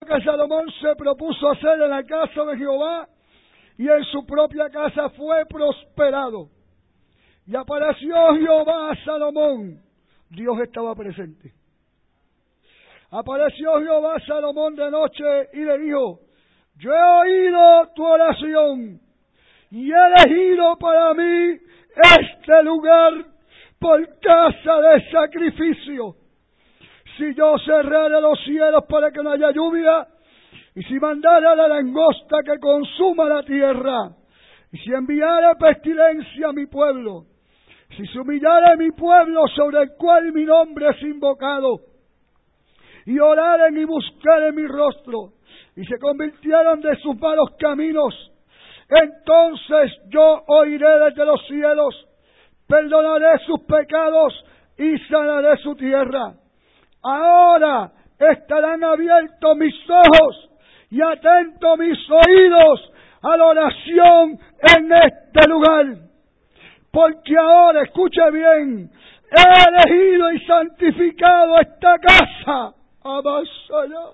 que Salomón se propuso hacer en la casa de Jehová y en su propia casa fue prosperado. Y apareció Jehová a Salomón. Dios estaba presente. Apareció Jehová a Salomón de noche y le dijo: yo he oído tu oración y he elegido para mí este lugar por casa de sacrificio. Si yo cerrare los cielos para que no haya lluvia, y si mandare la langosta que consuma la tierra, y si enviare pestilencia a mi pueblo, si se humillare mi pueblo sobre el cual mi nombre es invocado, y oraren y buscaren mi rostro, y se convirtieron de sus malos caminos, entonces yo oiré desde los cielos, perdonaré sus pecados y sanaré su tierra. Ahora estarán abiertos mis ojos y atentos mis oídos a la oración en este lugar. Porque ahora, escuche bien, he elegido y santificado esta casa. Amasará.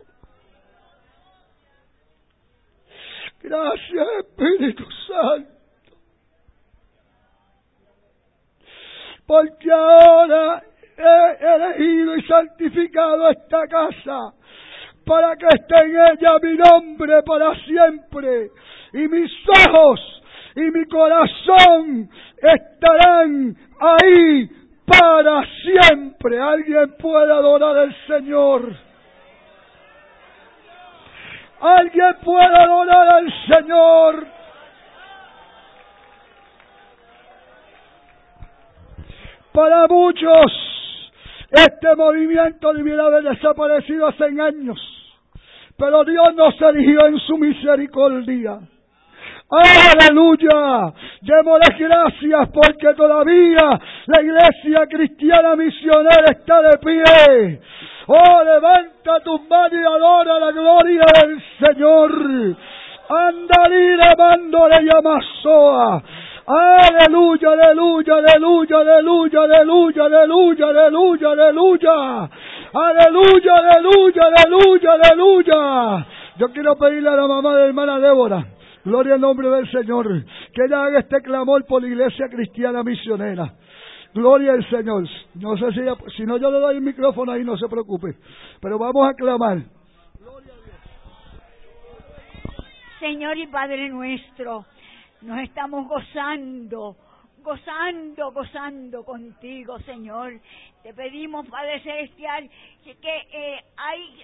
Gracias, Espíritu Santo. Porque ahora he elegido y santificado esta casa para que esté en ella mi nombre para siempre, y mis ojos y mi corazón estarán ahí para siempre. Alguien puede adorar al Señor. Alguien puede adorar al Señor. Para muchos, este movimiento debiera haber desaparecido hace años, pero Dios nos eligió en su misericordia. ¡Aleluya! Démosle gracias porque todavía la iglesia cristiana misionera está de pie. ¡Oh, levanta tus manos y adora la gloria del Señor! ¡Andalí llamándole llamasoa! ¡Aleluya, aleluya, aleluya, aleluya, aleluya, aleluya, aleluya, aleluya! ¡Aleluya, aleluya, aleluya, aleluya! Yo quiero pedirle a la mamá de la hermana Débora, gloria al nombre del Señor, que ella haga este clamor por la iglesia cristiana misionera. Gloria al Señor. No sé si no, yo le doy el micrófono ahí, no se preocupe. Pero vamos a clamar. Gloria a Dios. Señor y Padre nuestro, nos estamos gozando contigo, Señor. Te pedimos, Padre Celestial, que hay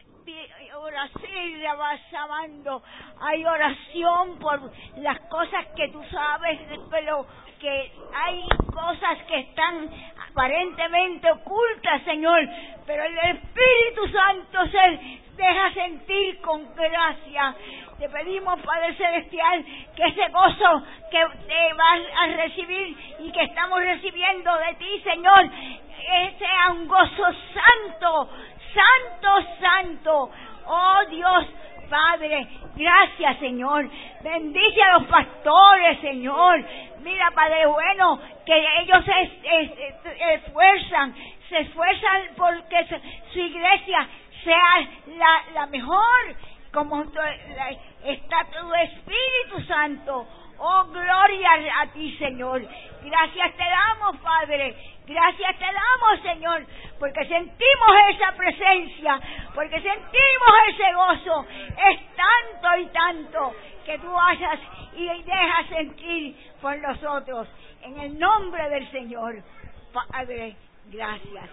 oración, hay oración por las cosas que tú sabes, pero que hay cosas que están aparentemente ocultas, Señor, pero el Espíritu Santo se deja sentir con gracia. Te pedimos, Padre Celestial, que ese gozo que te vas a recibir y que estamos recibiendo de ti, Señor, sea un gozo santo, santo, santo. Oh Dios, Padre, gracias, Señor. Bendice a los pastores, Señor. Mira, Padre bueno, que ellos se esfuerzan porque su iglesia sea la mejor, como está tu Espíritu Santo. Oh, gloria a ti, Señor. Gracias te damos, Padre. Gracias te damos, Señor, porque sentimos esa presencia, porque sentimos ese gozo. Es tanto y tanto que tú haces y dejas sentir por nosotros. En el nombre del Señor, Padre, gracias.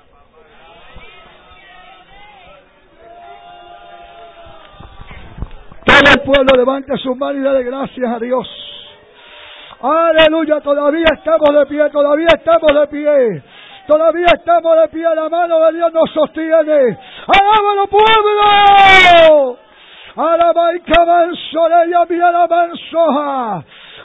Todo el pueblo levante sus manos y dale gracias a Dios. Aleluya, todavía estamos de pie, todavía estamos de pie. Todavía estamos de pie, la mano de Dios nos sostiene. ¡Alábalo, pueblo! ¡Alaba y camanso de ella, mira la mansoja!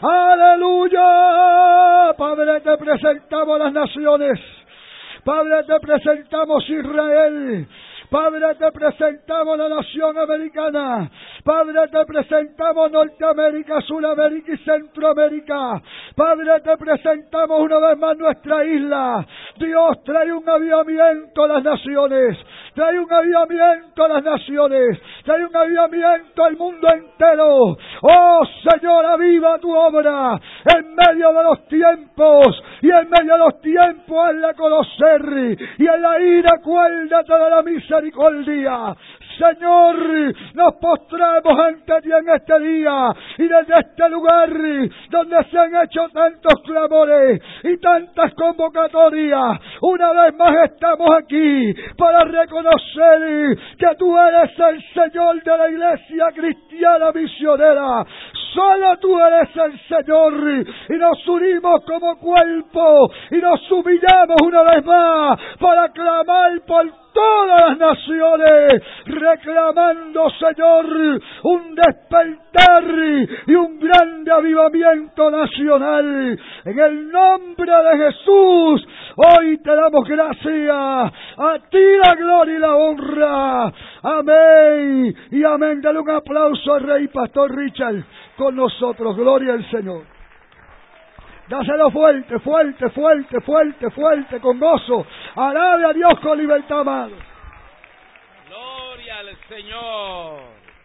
¡Aleluya! Padre, te presentamos las naciones. Padre, te presentamos Israel. Padre, te presentamos la nación americana. Padre, te presentamos Norteamérica, Sudamérica y Centroamérica. Padre, te presentamos una vez más nuestra isla. Dios, trae un avivamiento a las naciones. Trae un avivamiento a las naciones. Trae un avivamiento al mundo entero. Oh Señor, aviva tu obra en medio de los tiempos. Y en medio de los tiempos hazla conocer. Y en la ira acuérdate de la misericordia. Señor, nos postramos ante ti en este día y desde este lugar donde se han hecho tantos clamores y tantas convocatorias, una vez más estamos aquí para reconocer que tú eres el Señor de la Iglesia Cristiana Misionera. Solo tú eres el Señor y nos unimos como cuerpo y nos humillamos una vez más para clamar por todas las naciones, reclamando, Señor, un despertar y un grande avivamiento nacional. En el nombre de Jesús, hoy te damos gracias. A ti la gloria y la honra. Amén y amén. Dale un aplauso al Rey Pastor Richard con nosotros. Gloria al Señor. Dáselo fuerte, fuerte, fuerte, fuerte, fuerte, con gozo. Alabe a Dios con libertad, amado. Gloria al Señor.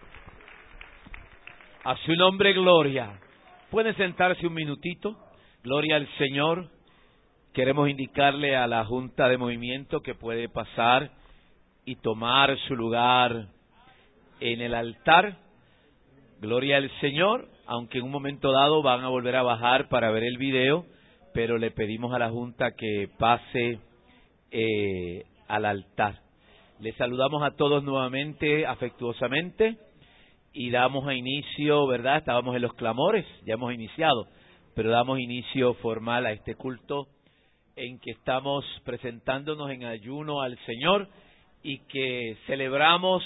A su nombre, gloria. ¿Pueden sentarse un minutito? Gloria al Señor. Queremos indicarle a la Junta de Movimiento que puede pasar y tomar su lugar en el altar. Gloria al Señor. Aunque en un momento dado van a volver a bajar para ver el video, pero le pedimos a la Junta que pase al altar. Les saludamos a todos nuevamente, afectuosamente, y damos a inicio, ¿verdad? Estábamos en los clamores, ya hemos iniciado, pero damos inicio formal a este culto en que estamos presentándonos en ayuno al Señor y que celebramos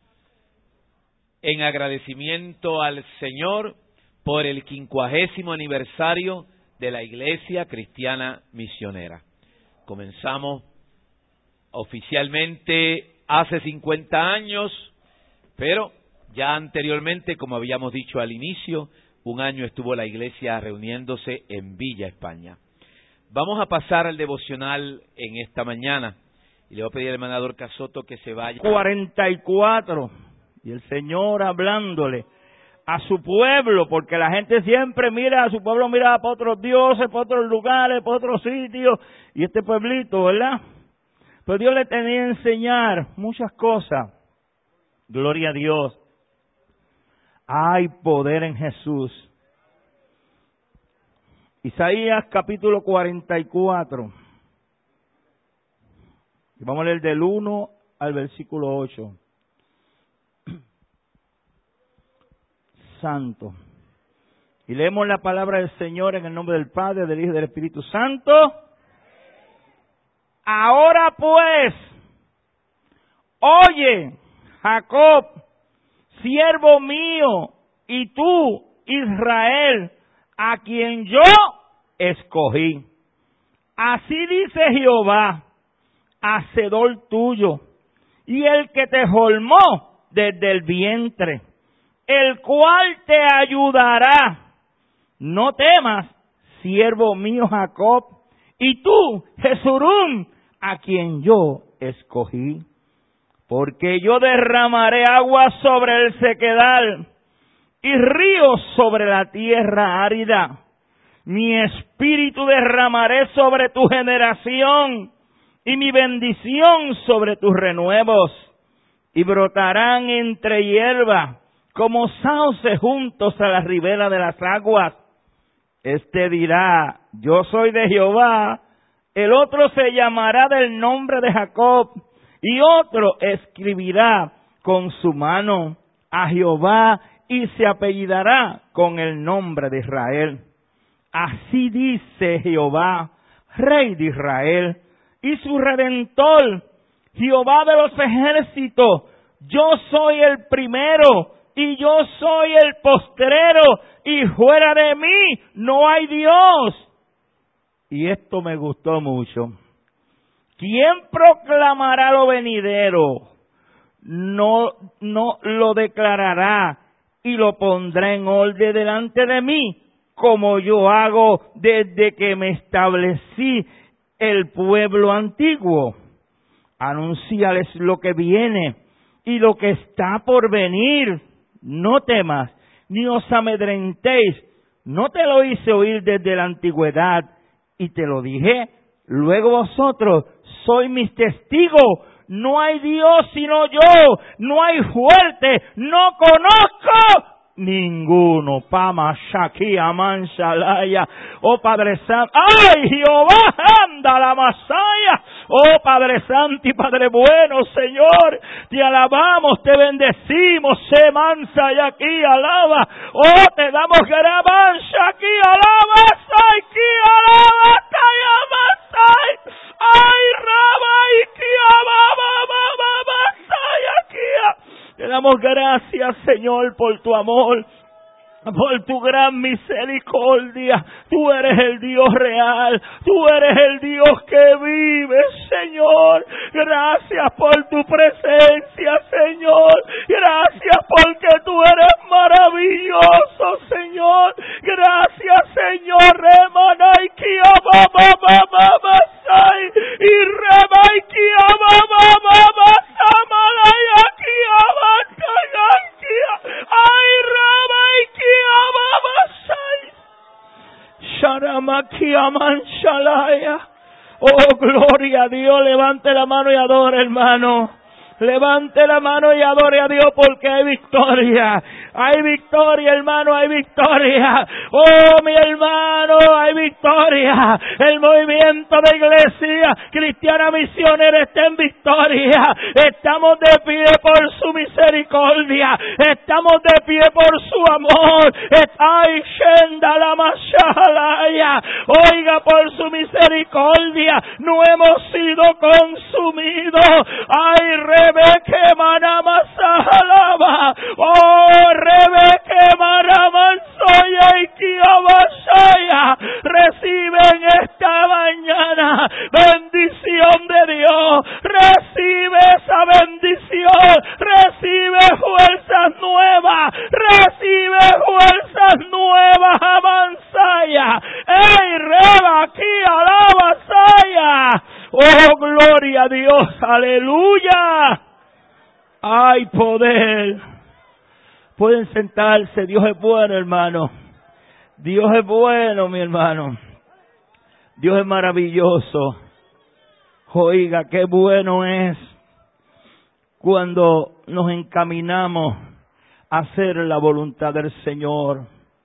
en agradecimiento al Señor por el 50º aniversario de la Iglesia Cristiana Misionera. Comenzamos oficialmente hace 50 años, pero ya anteriormente, como habíamos dicho al inicio, un año estuvo la Iglesia reuniéndose en Villa España. Vamos a pasar al devocional en esta mañana y le voy a pedir al hermano Dorca Soto que se vaya. 44, y el Señor hablándole a su pueblo, porque la gente siempre mira a su pueblo, mira para otros dioses, para otros lugares, para otros sitios, y este pueblito, ¿verdad? Pues Dios le tenía que enseñar muchas cosas. Gloria a Dios. Hay poder en Jesús. Isaías capítulo 44. Y vamos a leer del 1 al versículo 8. Santo. Y leemos la palabra del Señor en el nombre del Padre, del Hijo y del Espíritu Santo. Ahora pues, oye, Jacob, siervo mío, y tú, Israel, a quien yo escogí. Así dice Jehová, hacedor tuyo, y el que te formó desde el vientre, el cual te ayudará. No temas, siervo mío Jacob, y tú, Jesurún, a quien yo escogí. Porque yo derramaré agua sobre el sequedal y ríos sobre la tierra árida. Mi espíritu derramaré sobre tu generación y mi bendición sobre tus renuevos. Y brotarán entre hierba como sauces juntos a la ribera de las aguas. Este dirá, yo soy de Jehová. El otro se llamará del nombre de Jacob. Y otro escribirá con su mano a Jehová y se apellidará con el nombre de Israel. Así dice Jehová, Rey de Israel, y su Redentor, Jehová de los ejércitos. Yo soy el primero y yo soy el postrero, y fuera de mí no hay Dios. Y esto me gustó mucho. ¿Quién proclamará lo venidero? no lo declarará y lo pondrá en orden delante de mí, como yo hago desde que me establecí el pueblo antiguo. Anúnciales lo que viene y lo que está por venir. No temas, ni os amedrentéis. No te lo hice oír desde la antigüedad y te lo dije. Luego vosotros sois mis testigos. No hay Dios sino yo. No hay fuerte. No conozco ninguno. Pama Shakia Manshalaya. Oh Padre Santo. ¡Ay, Jehová! ¡Anda la Masaya! Oh Padre Santo y Padre bueno, Señor. Te alabamos, te bendecimos. Se mansa y aquí alaba. Oh, te damos gracia aquí alaba. Aquí alaba. Ay, Raba y te damos gracias, Señor, por tu amor, por tu gran misericordia. Tú eres el Dios real, tú eres el Dios que vive, Señor. Gracias por tu presencia, Señor. Gracias porque tú eres maravilloso, Señor. Gracias, Señor. Remanaikia bababababasai y remaikia bababababasamalaykia batayaikia. Ay, remaikia babasai. Sharamakia manshalaya. Oh, gloria a Dios. Levante la mano y adore, hermano. Levante la mano y adore a Dios porque hay victoria. Hay victoria, hermano, hay victoria. Oh, mi hermano, hay victoria. El movimiento de Iglesia Cristiana Misionera está en victoria. Estamos de pie por su misericordia. Estamos de pie por su amor. Ay, Shenda la Mashalaya. Oiga, por su misericordia no hemos sido consumidos. Ay, Rebeque Manamasalaba. Oh, Rebeque Manamansoya y Kiabasaya. Recibe en esta mañana bendición de Dios. Recibe esa bendición. Recibe fuerzas nuevas. Recibe fuerzas nuevas. Amansaya. ¡Ey, Reba aquí alabasaya! ¡Oh, gloria a Dios! ¡Aleluya! ¡Hay poder! Pueden sentarse. Dios es bueno, hermano. Dios es bueno, mi hermano. Dios es maravilloso. Oiga, qué bueno es cuando nos encaminamos a hacer la voluntad del Señor.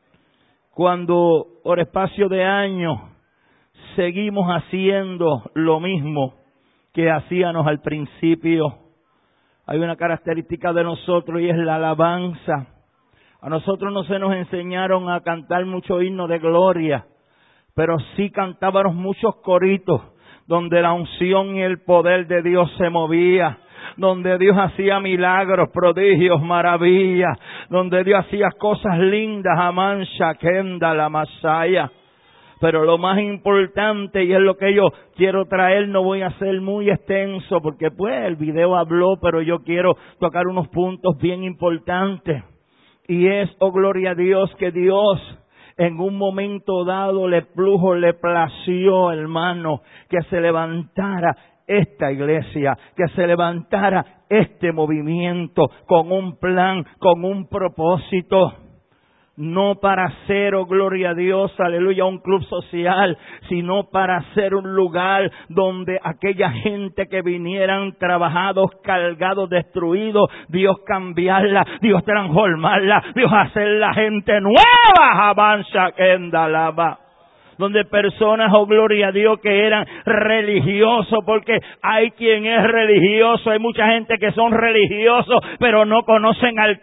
Cuando por espacio de años seguimos haciendo lo mismo que hacíamos al principio. Hay una característica de nosotros y es la alabanza. A nosotros no se nos enseñaron a cantar muchos himnos de gloria, pero sí cantábamos muchos coritos donde la unción y el poder de Dios se movía, donde Dios hacía milagros, prodigios, maravillas, donde Dios hacía cosas lindas, Amán Shakenda la Masaya. Pero lo más importante, y es lo que yo quiero traer, no voy a ser muy extenso, porque pues el video habló, pero yo quiero tocar unos puntos bien importantes. Y es, oh gloria a Dios, que Dios en un momento dado le plació, hermano, que se levantara esta iglesia, que se levantara este movimiento con un plan, con un propósito. No para ser, oh gloria a Dios, aleluya, un club social, sino para ser un lugar donde aquella gente que vinieran trabajados, cargados, destruidos, Dios cambiarla, Dios transformarla, Dios hacer la gente nueva, avanza que endalaba. Donde personas, oh gloria a Dios, que eran religiosos, porque hay quien es religioso, hay mucha gente que son religiosos, pero no conocen al Cristo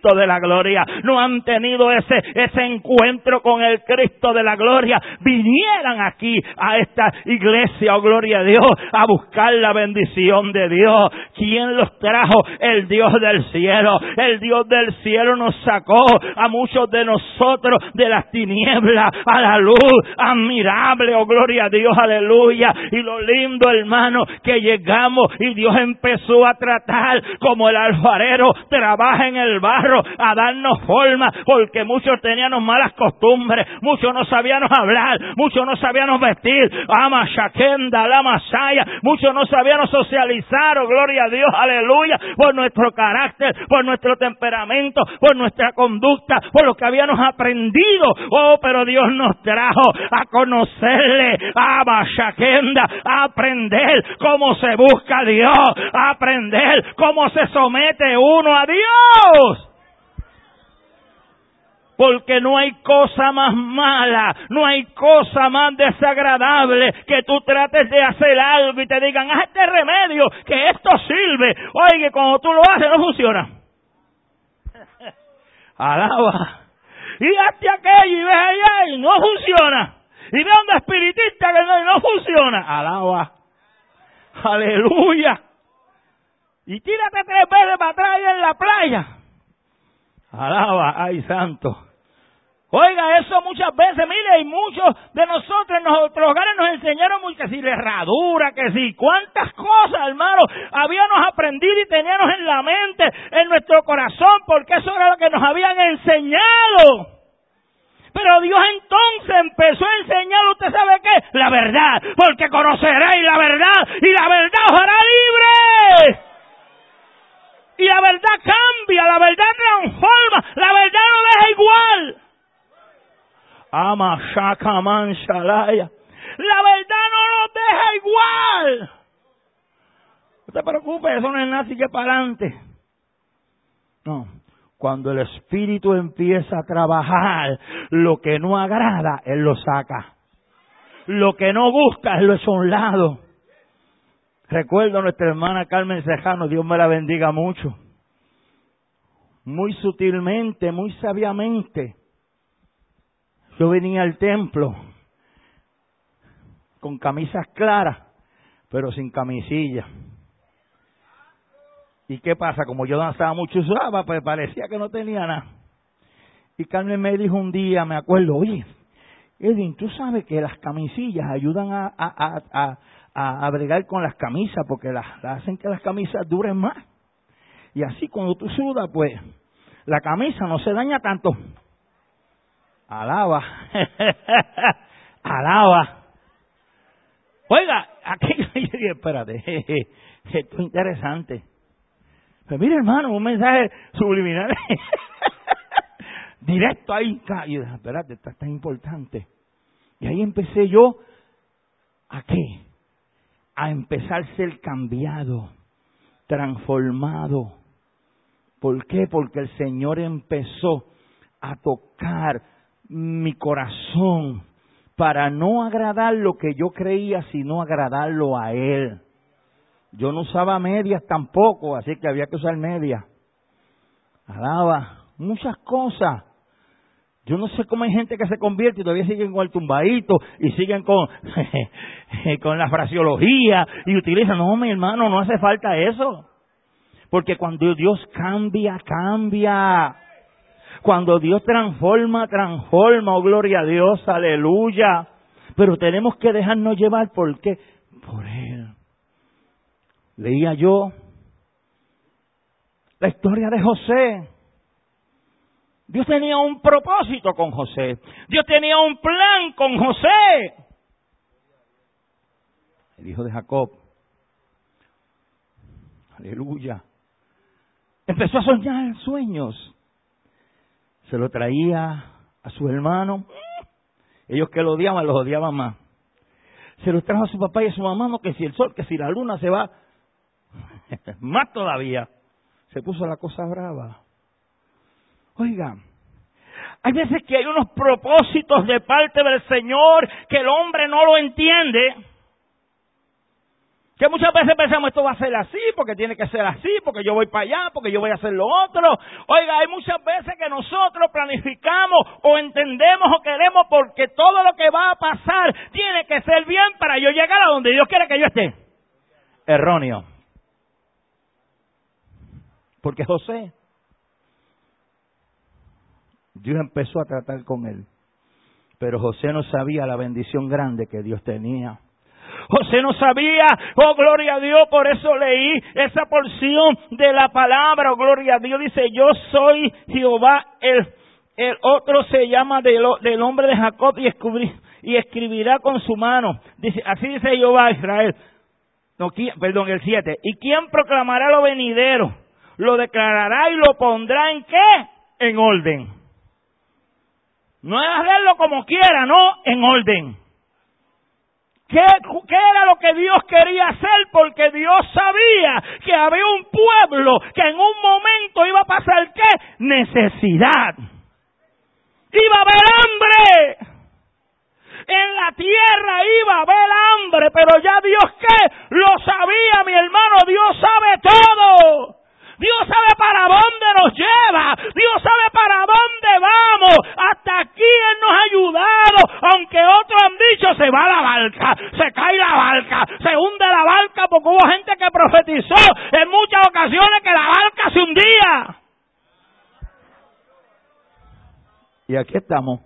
Cristo de la gloria, no han tenido ese encuentro con el Cristo de la gloria, vinieran aquí a esta iglesia, oh gloria a Dios, a buscar la bendición de Dios. ¿Quién los trajo? El Dios del cielo. El Dios del cielo nos sacó a muchos de nosotros de las tinieblas a la luz admirable, oh gloria a Dios, aleluya. Y lo lindo, hermano, que llegamos y Dios empezó a tratar como el alfarero trabaja en el barro, a darnos forma, porque muchos teníamos malas costumbres, muchos no sabíamos hablar, muchos no sabíamos vestir, ama shakenda, la masaya, muchos no sabíamos socializar, oh gloria a Dios, aleluya, por nuestro carácter, por nuestro temperamento, por nuestra conducta, por lo que habíamos aprendido. Oh, pero Dios nos trajo a conocerle, ama shakenda, a aprender cómo se busca a Dios, a aprender cómo se somete uno a Dios. Porque no hay cosa más mala, no hay cosa más desagradable que tú trates de hacer algo y te digan, haz este remedio, que esto sirve. Oye, cuando tú lo haces no funciona. Alaba. Y hazte aquello y ves allá y no funciona. Y ve a un espiritista que no funciona. Alaba. Aleluya. Y tírate 3 veces para atrás en la playa. Alaba, ay santo. Oiga, eso muchas veces, mire, y muchos de nosotros en nuestros hogares nos enseñaron que si la herradura, que si cuántas cosas, hermano, habíamos aprendido y teníamos en la mente, en nuestro corazón, porque eso era lo que nos habían enseñado. Pero Dios entonces empezó a enseñar, ¿usted sabe qué? La verdad, porque conoceréis la verdad y la verdad os hará libre. Y la verdad cambia, la verdad transforma, la verdad no deja igual. Ama shakaman shalaya. La verdad no nos deja igual. No te preocupes, eso no es nada, sigue para adelante. No, cuando el Espíritu empieza a trabajar, lo que no agrada, Él lo saca. Lo que no gusta, Él lo echa a un lado. Recuerdo a nuestra hermana Carmen Cejano, Dios me la bendiga mucho. Muy sutilmente, muy sabiamente, yo venía al templo con camisas claras, pero sin camisilla. ¿Y qué pasa? Como yo danzaba mucho usaba, pues parecía que no tenía nada. Y Carmen me dijo un día, me acuerdo, oye, Edwin, tú sabes que las camisillas ayudan a bregar con las camisas, porque hacen que las camisas duren más. Y así cuando tú sudas, pues, la camisa no se daña tanto. Alaba. Alaba. Oiga, aquí yo dije, espérate, esto es interesante. Pues mire, hermano, un mensaje subliminal. Directo ahí. Y yo dije, espérate, esto es tan importante. Y ahí empecé yo, ¿a qué? A empezar a ser cambiado, transformado. ¿Por qué? Porque el Señor empezó a tocar mi corazón para no agradar lo que yo creía, sino agradarlo a Él. Yo no usaba medias tampoco, así que había que usar medias. Alaba, muchas cosas. Yo no sé cómo hay gente que se convierte y todavía siguen con el tumbadito y siguen con la fraseología y utilizan. No, mi hermano, no hace falta eso. Porque cuando Dios cambia, cambia. Cuando Dios transforma, transforma. Oh, gloria a Dios, aleluya. Pero tenemos que dejarnos llevar, ¿por qué? Por Él. Leía yo la historia de José. Dios tenía un propósito con José. Dios tenía un plan con José. El hijo de Jacob. Aleluya. Empezó a soñar sueños. Se lo traía a sus hermanos. Ellos que lo odiaban, los odiaban más. Se lo trajo a su papá y a su mamá, no, que si el sol, que si la luna se va. Más todavía. Se puso la cosa brava. Oiga, hay veces que hay unos propósitos de parte del Señor que el hombre no lo entiende. Que muchas veces pensamos, esto va a ser así, porque tiene que ser así, porque yo voy para allá, porque yo voy a hacer lo otro. Oiga, hay muchas veces que nosotros planificamos o entendemos o queremos porque todo lo que va a pasar tiene que ser bien para yo llegar a donde Dios quiere que yo esté. Erróneo. Porque José, Dios empezó a tratar con él, pero José no sabía la bendición grande que Dios tenía. José no sabía, oh gloria a Dios, por eso leí esa porción de la palabra, oh gloria a Dios, dice, yo soy Jehová, el otro se llama del hombre de Jacob y escribirá con su mano, dice, así dice Jehová a Israel, el 7, ¿y quién proclamará lo venidero? Lo declarará y lo pondrá ¿en qué? En orden. No es hacerlo como quiera, no, en orden. ¿Qué era lo que Dios quería hacer? Porque Dios sabía que había un pueblo que en un momento iba a pasar ¿qué? Necesidad. Iba a haber hambre. En la tierra iba a haber hambre, pero ya Dios ¿qué? Lo sabía, mi hermano, Dios sabe todo. Dios sabe para dónde nos lleva. Dios sabe para dónde vamos. Hasta aquí Él nos ha ayudado. Aunque otros han dicho, se va la barca, se cae la barca, se hunde la barca, porque hubo gente que profetizó en muchas ocasiones que la barca se hundía. Y aquí estamos.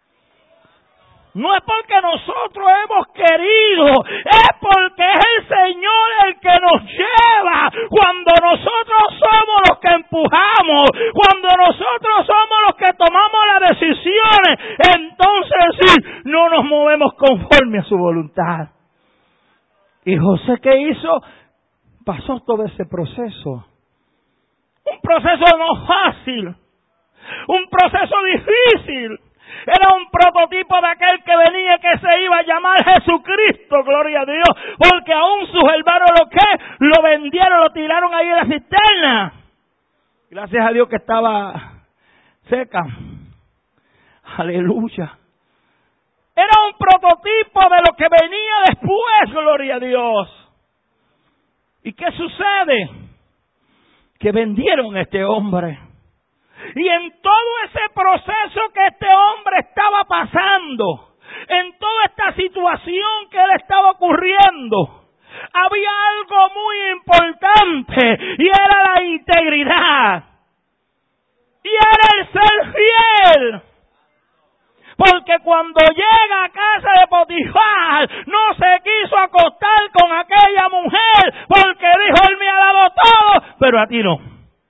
No es porque nosotros hemos querido, es porque es el Señor el que nos lleva. Cuando nosotros somos los que empujamos, cuando nosotros somos los que tomamos las decisiones, entonces sí, no nos movemos conforme a su voluntad. ¿Y José qué hizo? Pasó todo ese proceso. Un proceso no fácil, un proceso difícil. Era un prototipo de aquel que venía, que se iba a llamar Jesucristo, gloria a Dios, porque aún sus hermanos lo vendieron, lo tiraron ahí en la cisterna. Gracias a Dios que estaba seca. Aleluya. Era un prototipo de lo que venía después, gloria a Dios. ¿Y qué sucede? Que vendieron a este hombre. Y en todo ese proceso que este hombre estaba pasando, en toda esta situación que le estaba ocurriendo, había algo muy importante y era la integridad. Y era el ser fiel. Porque cuando llega a casa de Potifar, no se quiso acostar con aquella mujer, porque dijo, él me ha dado todo, pero a ti no.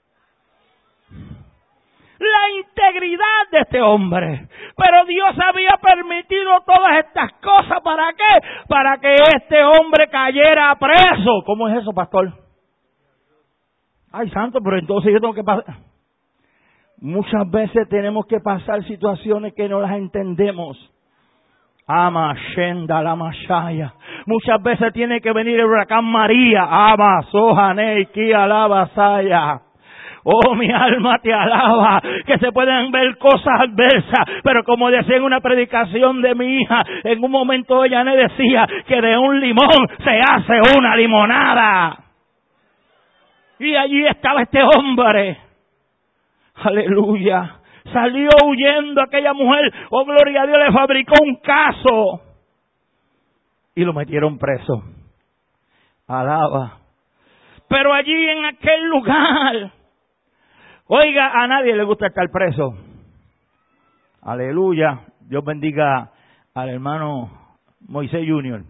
La integridad de este hombre. Pero Dios había permitido todas estas cosas, ¿para qué? Para que este hombre cayera preso. ¿Cómo es eso, pastor? Ay, santo, pero entonces yo tengo que pasar. Muchas veces tenemos que pasar situaciones que no las entendemos. Ama, Shenda, la Mashaya. Muchas veces tiene que venir el huracán María. Ama, Sohane, Kia, la Basaya. Oh, mi alma te alaba, que se pueden ver cosas adversas, pero como decía en una predicación de mi hija, en un momento ella me decía que de un limón se hace una limonada. Y allí estaba este hombre. Aleluya. Salió huyendo aquella mujer. Oh, gloria a Dios, le fabricó un caso. Y lo metieron preso. Alaba. Pero allí en aquel lugar, oiga, a nadie le gusta estar preso. Aleluya. Dios bendiga al hermano Moisés Junior.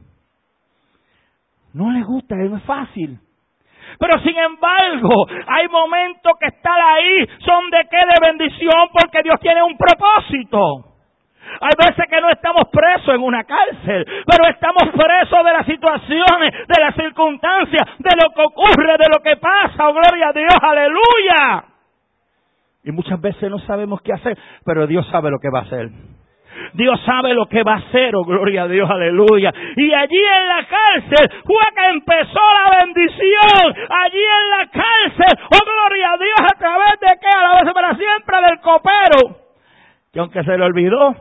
No le gusta, no es fácil. Pero sin embargo, hay momentos que estar ahí son de qué, de bendición, porque Dios tiene un propósito. Hay veces que no estamos presos en una cárcel, pero estamos presos de las situaciones, de las circunstancias, de lo que ocurre, de lo que pasa. Oh, gloria a Dios, aleluya. Y muchas veces no sabemos qué hacer, pero Dios sabe lo que va a hacer. Dios sabe lo que va a hacer, oh gloria a Dios, aleluya. Y allí en la cárcel fue que empezó la bendición. Allí en la cárcel, oh gloria a Dios, a través de qué, a la vez para siempre, del copero. Que aunque se le olvidó,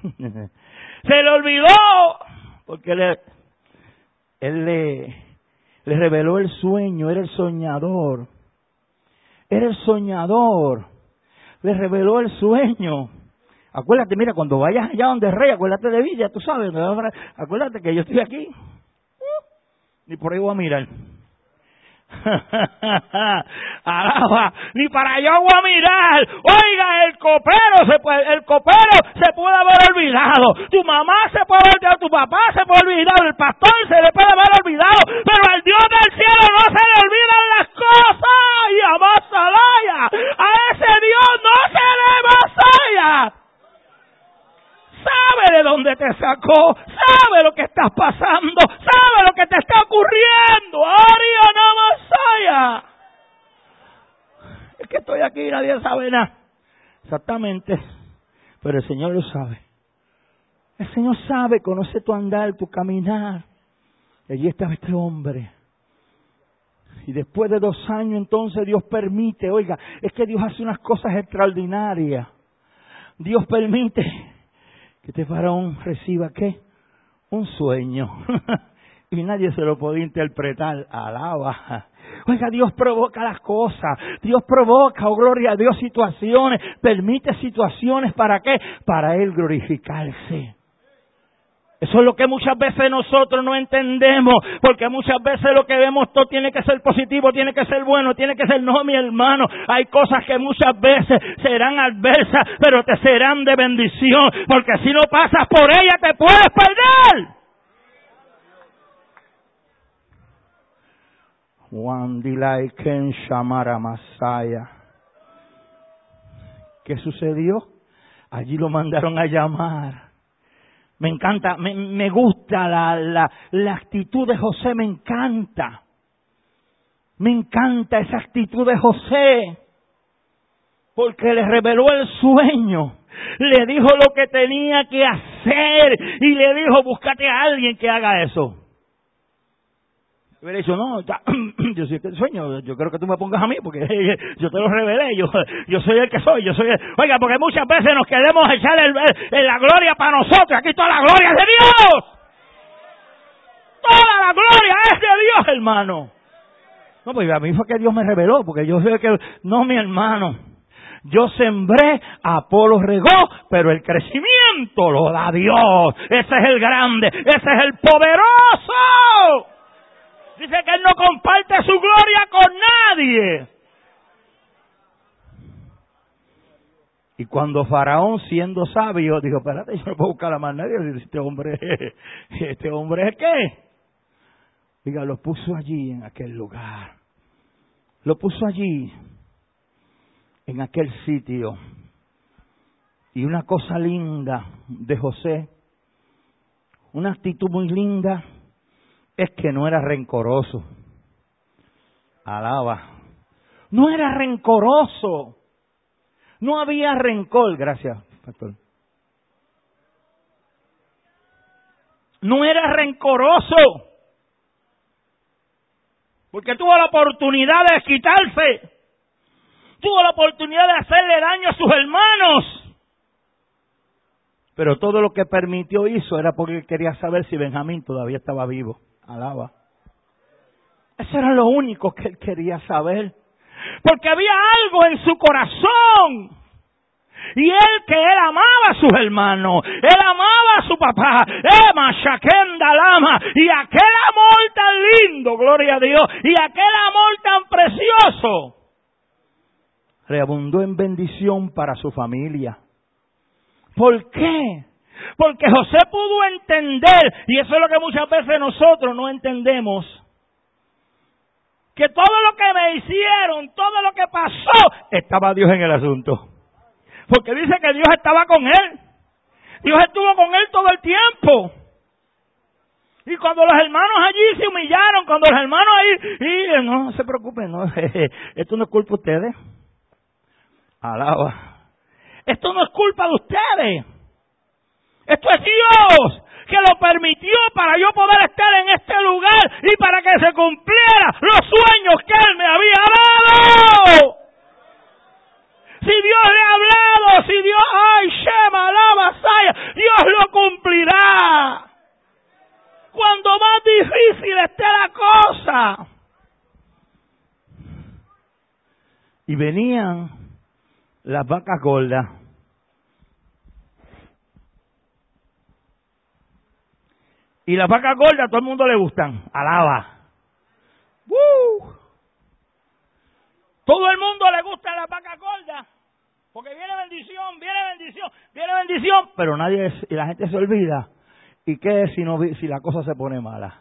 porque él Le reveló el sueño, era el soñador. Era el soñador. Le reveló el sueño. Acuérdate, mira, cuando vayas allá donde el rey, acuérdate de Villa, tú sabes. Acuérdate que yo estoy aquí. Ni por ahí voy a mirar. Alaba, ni para allá voy a mirar. Oiga, el copero se puede haber olvidado, tu mamá se puede haber olvidado, tu papá se puede haber olvidado, el pastor se le puede haber olvidado, pero al Dios del cielo no se le olvidan las cosas. Y a Masalaya, a ese Dios no se le vasalla. Sabe de dónde te sacó, sabe lo que estás pasando, sabe lo que te está ocurriendo. Ariana Masaya. Es que estoy aquí y nadie sabe nada. Exactamente. Pero el Señor lo sabe. El Señor sabe, conoce tu andar, tu caminar. Y allí estaba este hombre. Y después de 2 años entonces Dios permite, oiga, es que Dios hace unas cosas extraordinarias. Dios permite que este faraón reciba, ¿qué? Un sueño. Y nadie se lo podía interpretar. Alaba. Oiga, Dios provoca las cosas. Dios provoca, oh gloria a Dios, situaciones. Permite situaciones, ¿para qué? Para Él glorificarse. Eso es lo que muchas veces nosotros no entendemos, porque muchas veces lo que vemos todo tiene que ser positivo, tiene que ser bueno, tiene que ser no, mi hermano. Hay cosas que muchas veces serán adversas, pero te serán de bendición, porque si no pasas por ellas te puedes perder. Juan Dilay Ken Shamara Masaya. ¿Qué sucedió? Allí lo mandaron a llamar. Me encanta, me gusta la actitud de José, me encanta. Me encanta esa actitud de José. Porque le reveló el sueño. Le dijo lo que tenía que hacer. Y le dijo, búscate a alguien que haga eso. Hubiera dicho, no, yo soy el sueño, yo creo que tú me pongas a mí, porque yo te lo revelé, yo soy el que soy, Oiga, porque muchas veces nos queremos echar la gloria para nosotros, aquí toda la gloria es de Dios. Toda la gloria es de Dios, hermano. No, pues a mí fue que Dios me reveló, porque yo sé que, no, mi hermano, yo sembré, Apolo regó, pero el crecimiento lo da Dios. Ese es el grande, ese es el poderoso. Dice que Él no comparte su gloria con nadie. Y cuando Faraón, siendo sabio, dijo, espérate, yo no puedo buscar a más nadie. Este hombre es qué. Diga, lo puso allí en aquel lugar. Lo puso allí, en aquel sitio. Y una cosa linda de José, una actitud muy linda, es que no era rencoroso. Alaba. No era rencoroso. No había rencor. Gracias, pastor. No era rencoroso. Porque tuvo la oportunidad de quitarse. Tuvo la oportunidad de hacerle daño a sus hermanos. Pero todo lo que permitió hizo era porque quería saber si Benjamín todavía estaba vivo. Alaba. Eso era lo único que él quería saber. Porque había algo en su corazón. Y que él amaba a sus hermanos. Él amaba a su papá. Y aquel amor tan lindo, gloria a Dios. Y aquel amor tan precioso reabundó en bendición para su familia. ¿Por qué? Porque José pudo entender, y eso es lo que muchas veces nosotros no entendemos, que todo lo que me hicieron, todo lo que pasó, estaba Dios en el asunto. Porque dice que Dios estaba con él. Dios estuvo con él todo el tiempo. Y cuando los hermanos allí se humillaron, cuando los hermanos ahí, no se preocupen, no, esto no es culpa de ustedes. Alaba. Esto no es culpa de ustedes. Esto es Dios que lo permitió para yo poder estar en este lugar y para que se cumplieran los sueños que Él me había dado. Si Dios le ha hablado, si Dios, Dios lo cumplirá. Cuando más difícil esté la cosa. Y venían las vacas gordas. Y las vacas gordas a todo el mundo le gustan. Alaba. Todo el mundo le gusta las vacas gordas. Porque viene bendición, viene bendición, viene bendición. Pero y la gente se olvida. ¿Y qué es si la cosa se pone mala?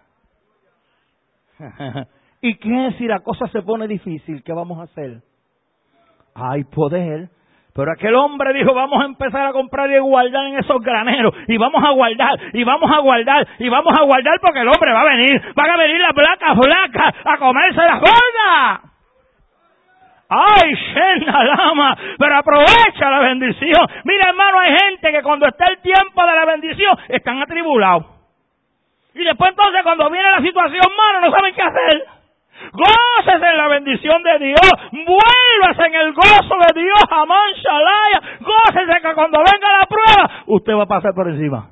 ¿Y qué es si la cosa se pone difícil? ¿Qué vamos a hacer? Hay poder. Pero aquel hombre dijo, vamos a empezar a comprar y guardar en esos graneros. Y vamos a guardar, y vamos a guardar, y vamos a guardar porque el hombre va a venir. Van a venir las vacas flacas a comerse las gordas. ¡Ay, Shena Lama! Pero aprovecha la bendición. Mira, hermano, hay gente que cuando está el tiempo de la bendición están atribulados. Y después entonces cuando viene la situación mala no saben qué hacer. Gócese en la bendición de Dios. Vuélvase en el gozo de Dios. Amán Shalaya. Gócese que cuando venga la prueba, usted va a pasar por encima.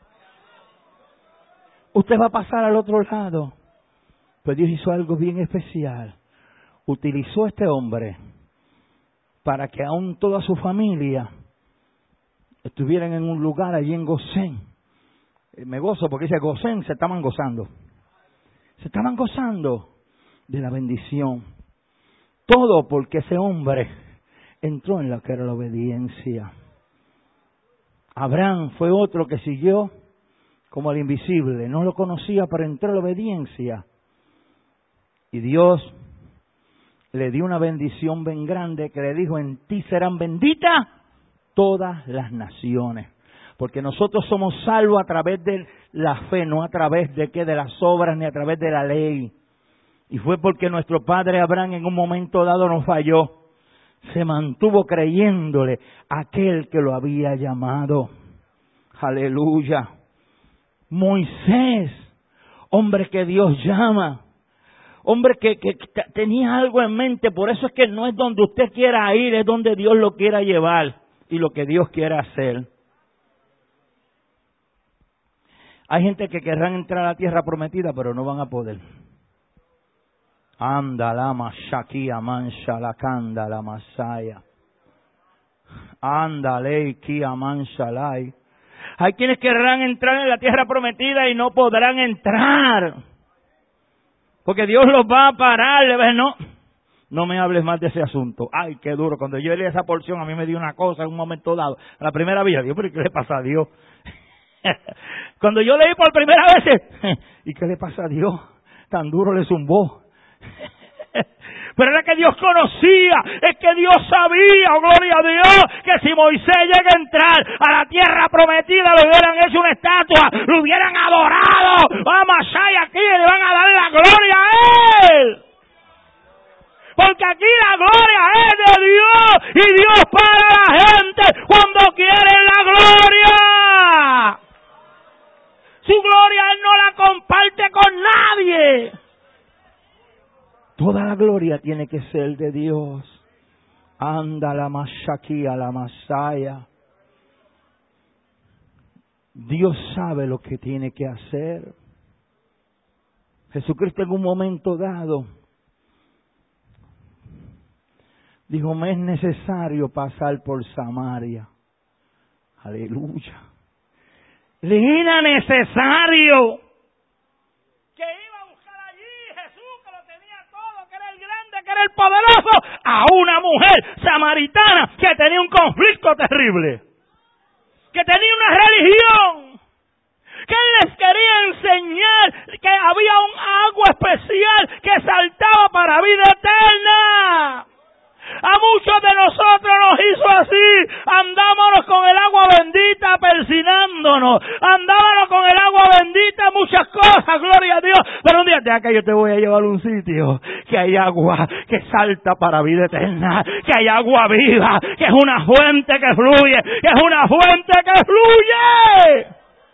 Usted va a pasar al otro lado. Pues Dios hizo algo bien especial. Utilizó a este hombre para que aún toda su familia estuvieran en un lugar allí en Gosén. Me gozo porque dice Gosén, se estaban gozando. Se estaban gozando de la bendición. Todo porque ese hombre entró en lo que era la obediencia. Abraham fue otro que siguió como el invisible. No lo conocía, pero entró en la obediencia. Y Dios le dio una bendición bien grande que le dijo, en ti serán benditas todas las naciones. Porque nosotros somos salvos a través de la fe, no a través de las obras ni a través de la ley. Y fue porque nuestro padre Abraham en un momento dado nos falló. Se mantuvo creyéndole a aquel que lo había llamado. Aleluya. Moisés, hombre que Dios llama. Hombre que tenía algo en mente, por eso es que no es donde usted quiera ir, es donde Dios lo quiera llevar y lo que Dios quiera hacer. Hay gente que querrán entrar a la tierra prometida, pero no van a poder. Anda la mashakia mancha la canda la masaya. Anda ley kia mancha lay. Hay quienes querrán entrar en la tierra prometida y no podrán entrar. Porque Dios los va a parar, no me hables más de ese asunto. Ay, qué duro. Cuando yo leí esa porción, a mí me dio una cosa en un momento dado. A la primera vez, Dios, pero ¿qué le pasa a Dios? Cuando yo leí por primera vez, ¿y qué le pasa a Dios? Tan duro le zumbó. Pero era que Dios conocía, es que Dios sabía, oh gloria a Dios, que si Moisés llega a entrar a la tierra prometida, le hubieran hecho una estatua, lo hubieran adorado, vamos allá aquí, le van a dar la gloria a Él. Porque aquí la gloria es de Dios, y Dios para a la gente cuando quiere la gloria. Su gloria Él no la comparte con nadie. Toda la gloria tiene que ser de Dios. Anda la mashakia, la masaya. Dios sabe lo que tiene que hacer. Jesucristo en un momento dado dijo, me es necesario pasar por Samaria. Aleluya. Le era necesario que iba a buscar allí Jesús, que lo tenía todo, que era el grande, que era el poderoso, a una mujer samaritana que tenía un conflicto terrible, que tenía una religión, que Él les quería enseñar que había un agua especial que saltaba para vida eterna. A muchos de nosotros nos hizo así, andámonos con el agua bendita persinándonos, andámonos con el agua bendita muchas cosas, gloria a Dios, pero un día deja que yo te voy a llevar a un sitio que hay agua que salta para vida eterna, que hay agua viva, que es una fuente que fluye, que es una fuente que fluye.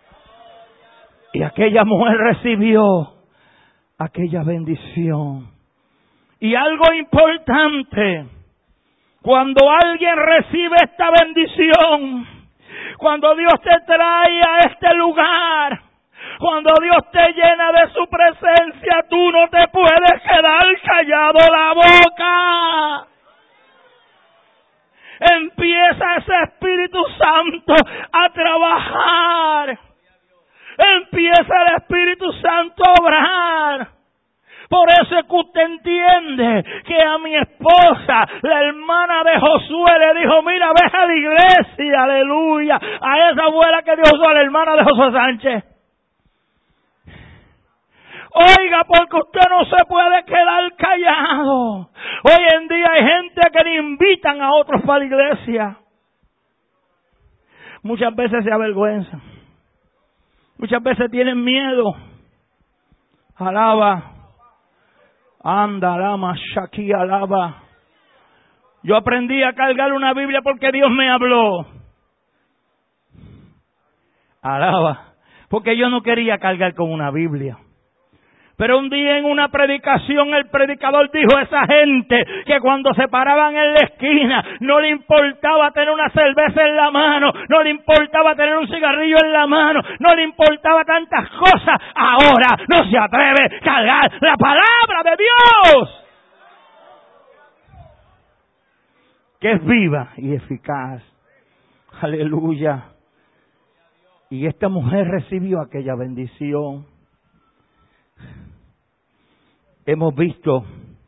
Y aquella mujer recibió aquella bendición. Y algo importante, cuando alguien recibe esta bendición, cuando Dios te trae a este lugar, Cuando Dios te llena de su presencia, tú no te puedes quedar callado la boca. Empieza ese Espíritu Santo a trabajar. Empieza el Espíritu Santo a obrar. Por eso es que usted entiende que a mi esposa, la hermana de Josué, le dijo, mira, ve a la iglesia, aleluya. A esa abuela que Dios usó, a la hermana de Josué Sánchez. Oiga, porque usted no se puede quedar callado. Hoy en día hay gente que le invitan a otros para la iglesia. Muchas veces se avergüenzan. Muchas veces tienen miedo. Alaba. Anda, alama, Shaki, alaba. Yo aprendí a cargar una Biblia porque Dios me habló. Alaba. Porque yo no quería cargar con una Biblia. Pero un día en una predicación el predicador dijo a esa gente que cuando se paraban en la esquina no le importaba tener una cerveza en la mano, no le importaba tener un cigarrillo en la mano, no le importaba tantas cosas. Ahora no se atreve a cargar la palabra de Dios, que es viva y eficaz. Aleluya. Y esta mujer recibió aquella bendición. Hemos visto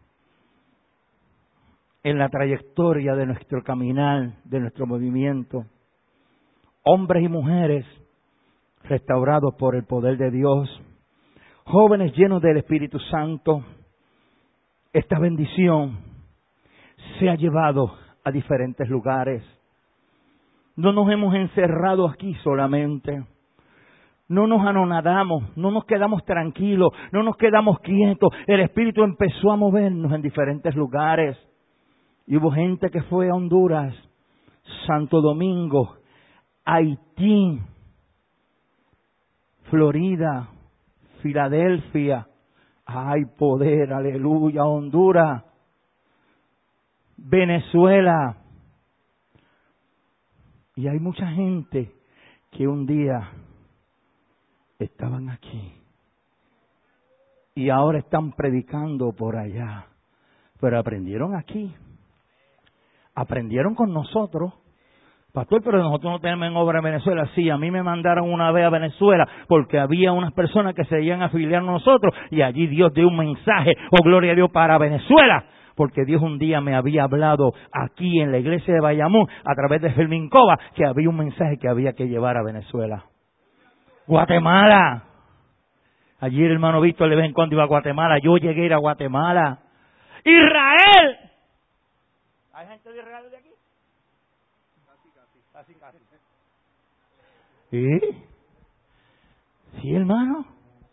en la trayectoria de nuestro caminar, de nuestro movimiento, hombres y mujeres restaurados por el poder de Dios, jóvenes llenos del Espíritu Santo. Esta bendición se ha llevado a diferentes lugares. No nos hemos encerrado aquí solamente. No nos anonadamos, no nos quedamos tranquilos, no nos quedamos quietos. El Espíritu empezó a movernos en diferentes lugares. Y hubo gente que fue a Honduras, Santo Domingo, Haití, Florida, Filadelfia. ¡Ay, poder! ¡Aleluya! Honduras, Venezuela. Y hay mucha gente que un día estaban aquí y ahora están predicando por allá, pero aprendieron aquí, aprendieron con nosotros. Pastor, pero nosotros no tenemos en obra en Venezuela. Sí, a mí me mandaron una vez a Venezuela porque había unas personas que se iban a afiliar a nosotros y allí Dios dio un mensaje, oh gloria a Dios, para Venezuela. Porque Dios un día me había hablado aquí en la iglesia de Bayamón a través de Fermín Cova que había un mensaje que había que llevar a Venezuela. Guatemala. Allí el hermano Víctor de vez en cuando iba a Guatemala. Yo llegué a ir a Guatemala. Israel. ¿Hay gente de Israel de aquí? Casi. ¿Sí? Sí, hermano.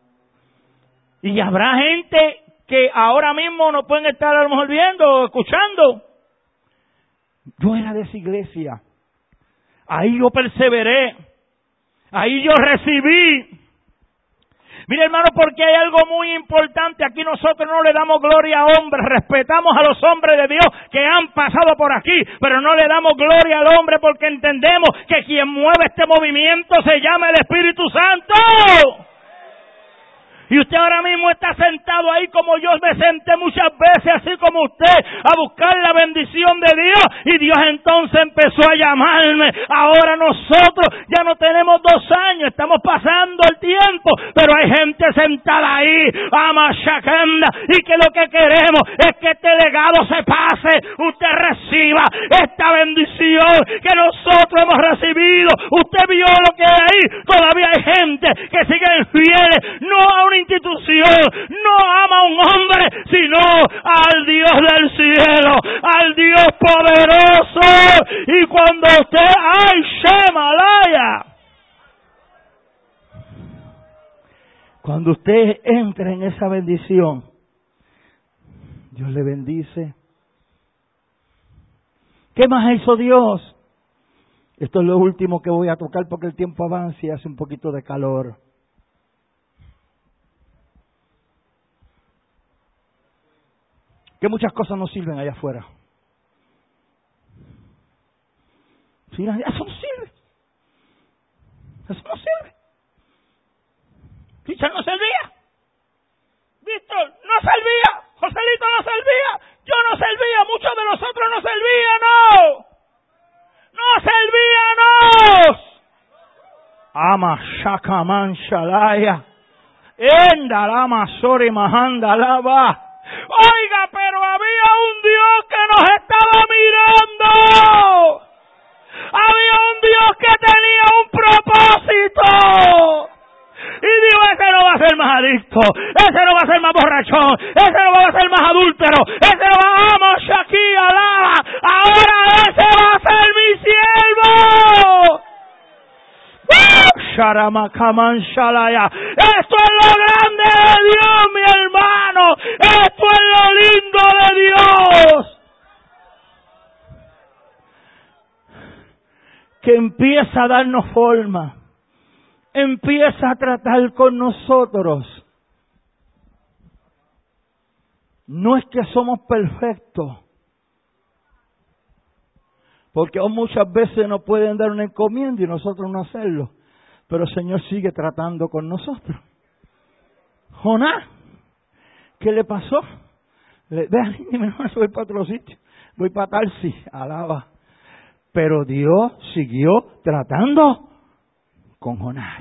Y habrá gente que ahora mismo no pueden estar a lo mejor viendo o escuchando. Yo era de esa iglesia. Ahí yo perseveré. Ahí yo recibí. Mire, hermano, porque hay algo muy importante. Aquí nosotros no le damos gloria a hombres. Respetamos a los hombres de Dios que han pasado por aquí, pero no le damos gloria al hombre porque entendemos que quien mueve este movimiento se llama el Espíritu Santo. Y usted ahora mismo está sentado ahí como yo me senté muchas veces, así como usted, a buscar la bendición de Dios. Y Dios entonces empezó a llamarme. Ahora nosotros ya no tenemos 2 años, estamos pasando el tiempo, pero hay gente sentada ahí, amachacanda, y que lo que queremos es que este legado se pase, usted reciba esta bendición que nosotros hemos recibido. Usted vio lo que hay ahí, todavía hay gente que sigue fieles, no a una institución, no ama a un hombre, sino al Dios del cielo, al Dios poderoso. Y cuando usted, ¡ay, Shemalaya! Cuando usted entra en esa bendición, Dios le bendice. ¿Qué más hizo Dios? Esto es lo último que voy a tocar porque el tiempo avanza y hace un poquito de calor. Que muchas cosas no sirven allá afuera. Sí, eso no sirve. Eso no sirve. Richard no servía. Víctor no servía. Joselito no servía. Yo no servía. Muchos de nosotros no servían, no. No servíamos. Ama Shakaman Shalaya. Endalama Sori Mahandalaba. Oiga, pero había un Dios que nos estaba mirando. Había un Dios que tenía un propósito. Y dijo, ese no va a ser más adicto, ese no va a ser más borrachón, ese no va a ser más adúltero, ese no va a ser Shaki Alá. Ahora ese va a ser mi siervo. Sharamakaman Shalaya. Esto es lo grande de Dios, mi hermano. Esto es lo lindo de Dios. Que empieza a darnos forma. Empieza a tratar con nosotros. No es que somos perfectos. Porque muchas veces nos pueden dar una encomienda y nosotros no hacerlo. Pero el Señor sigue tratando con nosotros. Jonás, ¿qué le pasó? Vean, voy para otro sitio. Voy para Tarsis, alaba. Pero Dios siguió tratando con Jonás.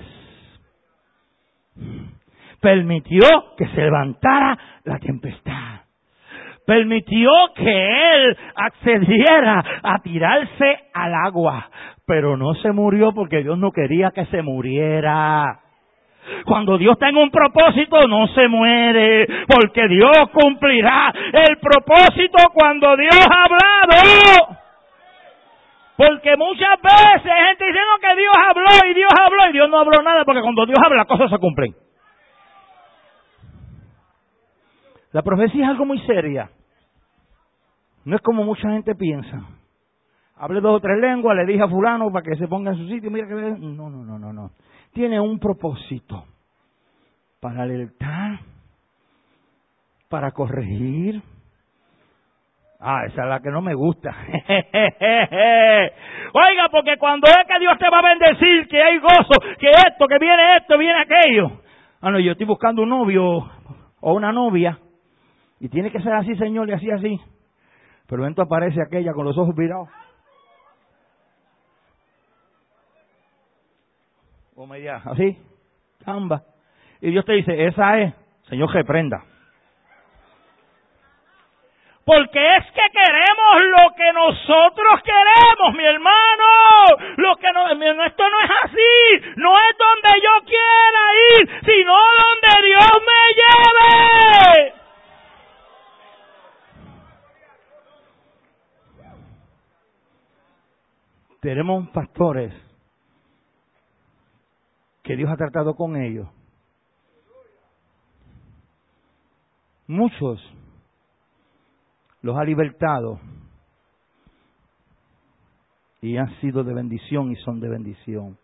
Permitió que se levantara la tempestad. Permitió que él accediera a tirarse al agua. Pero no se murió porque Dios no quería que se muriera. Cuando Dios tenga un propósito, no se muere, porque Dios cumplirá el propósito cuando Dios ha hablado. Porque muchas veces hay gente diciendo que Dios habló y Dios no habló nada, porque cuando Dios habla las cosas se cumplen. La profecía es algo muy seria. No es como mucha gente piensa. Hablé 2 o 3 lenguas, le dije a fulano para que se ponga en su sitio. Mira que no. Tiene un propósito. Para alertar. Para corregir. Esa es la que no me gusta. Oiga, porque cuando es que Dios te va a bendecir, que hay gozo, que esto, viene aquello. No, yo estoy buscando un novio o una novia. Y tiene que ser así, Señor, y así. Pero entonces aparece aquella con los ojos virados. O media, así, camba. Y Dios te dice, esa es, Señor, reprenda. Porque es que queremos lo que nosotros queremos, mi hermano. Esto no es así. No es donde yo quiera ir, sino donde Dios me lleve. Tenemos pastores que Dios ha tratado con ellos. Muchos los ha libertado y han sido de bendición y son de bendición.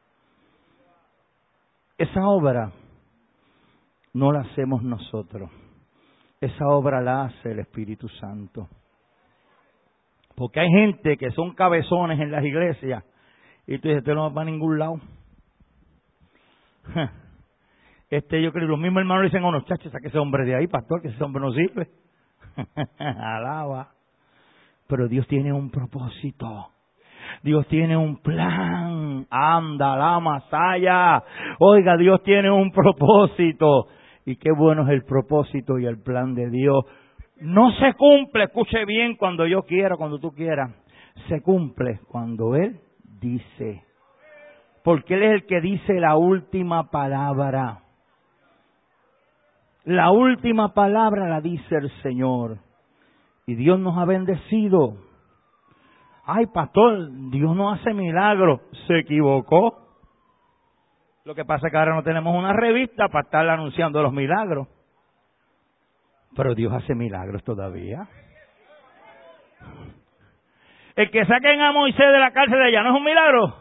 Esa obra no la hacemos nosotros. Esa obra la hace el Espíritu Santo. Porque hay gente que son cabezones en las iglesias y tú dices, este no va para ningún lado. Yo creo que los mismos hermanos dicen, no, muchachos, saque ese hombre de ahí, pastor, que ese hombre no sirve. Alaba. Pero Dios tiene un propósito. Dios tiene un plan. Anda, la masaya. Oiga, Dios tiene un propósito. Y qué bueno es el propósito y el plan de Dios. No se cumple, escuche bien, cuando yo quiera, cuando tú quieras. Se cumple cuando Él dice. Porque Él es el que dice la última palabra. La última palabra la dice el Señor. Y Dios nos ha bendecido. Ay, pastor, Dios no hace milagros. Se equivocó. Lo que pasa es que ahora no tenemos una revista para estar anunciando los milagros. Pero Dios hace milagros todavía. El que saquen a Moisés de la cárcel de allá, ¿no es un milagro?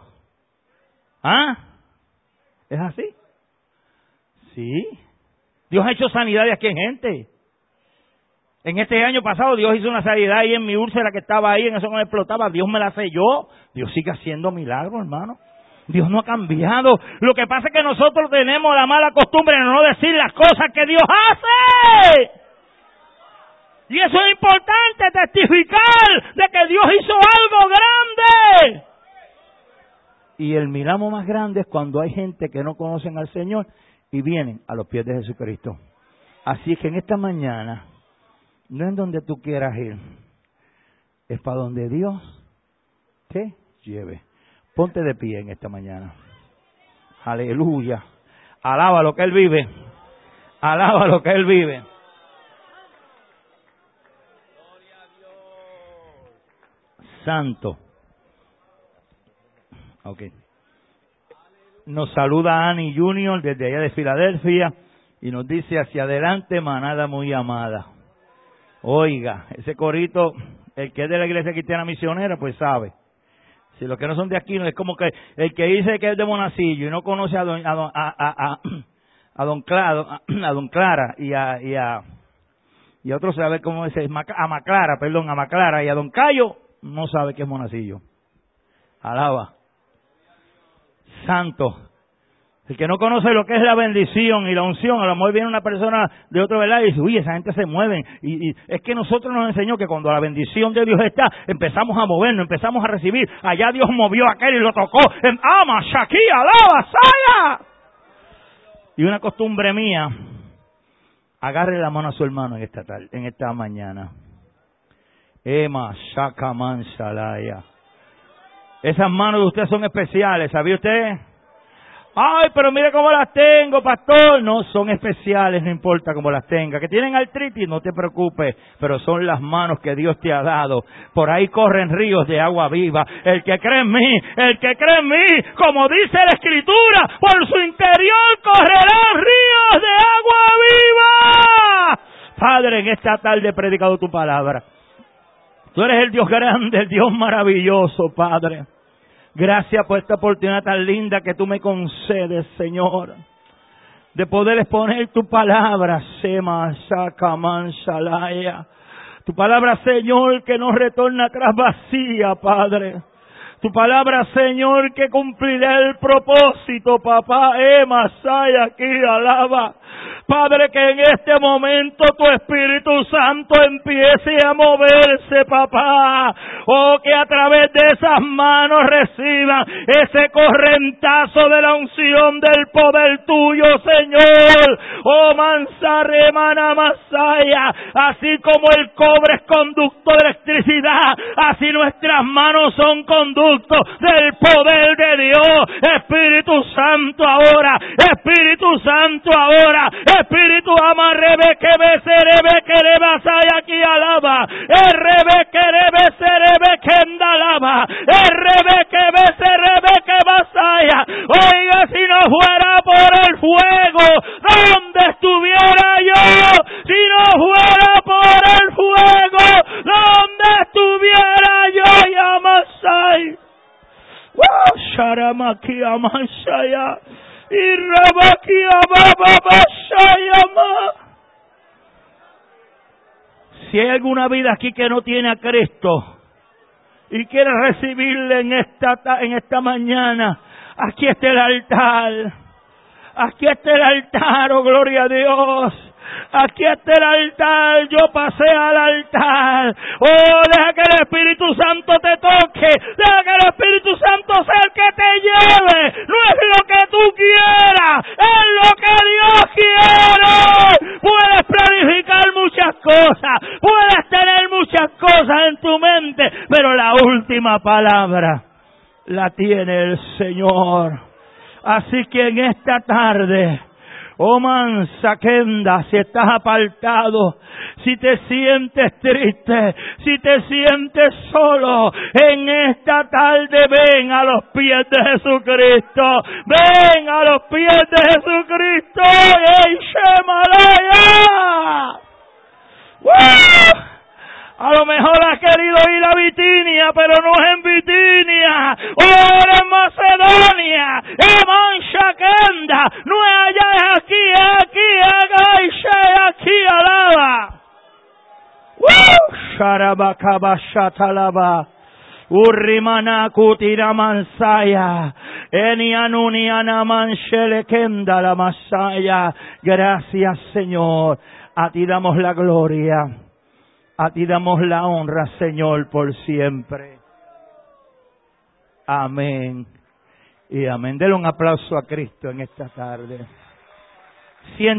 ¿Es así? Sí. Dios ha hecho sanidades aquí en gente. En este año pasado Dios hizo una sanidad ahí en mi úlcera que estaba ahí, en eso no me explotaba. Dios me la selló. Dios sigue haciendo milagros, hermano. Dios no ha cambiado. Lo que pasa es que nosotros tenemos la mala costumbre de no decir las cosas que Dios hace. Y eso es importante, testificar de que Dios hizo algo grande. Y el milagro más grande es cuando hay gente que no conocen al Señor y vienen a los pies de Jesucristo. Así que en esta mañana, no es donde tú quieras ir, es para donde Dios te lleve. Ponte de pie en esta mañana. Aleluya. Alaba lo que Él vive. Alaba lo que Él vive. Santo. Ok. Nos saluda Annie Junior desde allá de Filadelfia y nos dice: hacia adelante, manada muy amada. Oiga, ese corito, el que es de la Iglesia Cristiana Misionera, pues sabe. Si los que no son de aquí, no es como que el que dice que es de Monacillo y no conoce a don Clara y a otro sabe cómo es, a Maclara y a don Cayo, no sabe que es Monacillo. Alaba. Santo. El que no conoce lo que es la bendición y la unción, a lo mejor viene una persona de otro verdad y dice: uy, esa gente se mueve. Y es que nosotros nos enseñó que cuando la bendición de Dios está, empezamos a movernos, empezamos a recibir. Allá Dios movió a aquel y lo tocó. Ama, Shaki, alaba, saya. Y una costumbre mía, agarre la mano a su hermano en esta mañana. Ema, Shaka, man, Shalaya. Esas manos de usted son especiales, ¿sabía usted? Ay, pero mire cómo las tengo, pastor. No, son especiales, no importa cómo las tenga. Que tienen artritis, no te preocupes, pero son las manos que Dios te ha dado. Por ahí corren ríos de agua viva. El que cree en mí, como dice la Escritura, por su interior correrán ríos de agua viva. Padre, en esta tarde he predicado tu palabra. Tú eres el Dios grande, el Dios maravilloso, Padre. Gracias por esta oportunidad tan linda que tú me concedes, Señor, de poder exponer tu palabra, Sema, Sakaman, Shalaya. Tu palabra, Señor, que no retorna atrás vacía, Padre. Tu palabra, Señor, que cumplirá el propósito, papá. Saya, aquí, alaba. Padre, que en este momento tu Espíritu Santo empiece a moverse, papá. Oh, que a través de esas manos reciban ese correntazo de la unción del poder tuyo, Señor. Oh, Mansare, Mana, Masaya. Así como el cobre es conducto de electricidad, así nuestras manos son conductos del poder de Dios. Espíritu Santo ahora, Espíritu Santo ahora, Espíritu ama, rebe que le basaya aquí alaba, rebe que endalaba, rebe que basaya. Oiga, si no fuera por el fuego, ¿dónde estuviera yo? Si no fuera por el fuego, ¿dónde estuviera yo? Yamasai. Sharamaki Amashaya y Rabaki Ababashayama. Si hay alguna vida aquí que no tiene a Cristo y quiere recibirle en esta mañana, aquí está el altar. Aquí está el altar, oh gloria a Dios. Aquí está el altar, yo pasé al altar. Oh, deja que el Espíritu Santo te toque, deja que el Espíritu Santo sea el que te lleve. No es lo que tú quieras, es lo que Dios quiere. Puedes planificar muchas cosas, puedes tener muchas cosas en tu mente, pero la última palabra la tiene el Señor. Así que en esta tarde, oh mansa Kenda, si estás apartado, si te sientes triste, si te sientes solo, en esta tarde ven a los pies de Jesucristo, ven a los pies de Jesucristo, ¡Ey, Shemalaya! ¡Wow! A lo mejor has querido ir a Bitinia, pero no es en Bitinia. O en Macedonia, en Manshakenda. No es allá, es aquí, alaba. Sharabakabashatalaba. Urrimana kutira mansaya. la Masaya. Gracias, Señor. A ti damos la gloria. A ti damos la honra, Señor, por siempre. Amén. Y amén. Dele un aplauso a Cristo en esta tarde.